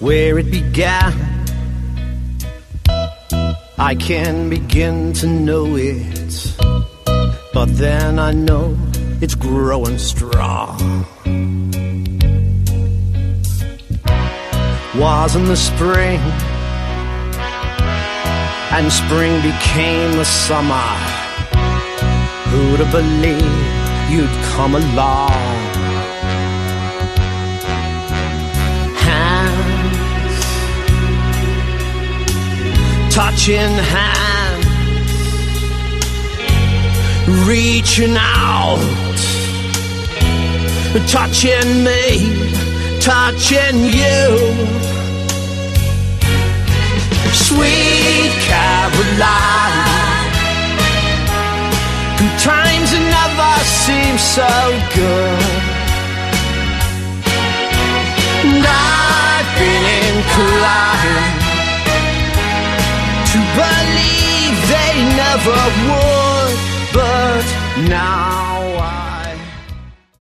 where it began. I can begin to know it, but then I know it's growing strong. Was in the spring, and spring became the summer. Who'd have believed you'd come along? Hands touching hands, reaching out, touching me, touching you. Sweet Caroline, good times never seem so good. And I've been inclined to believe they never would, but now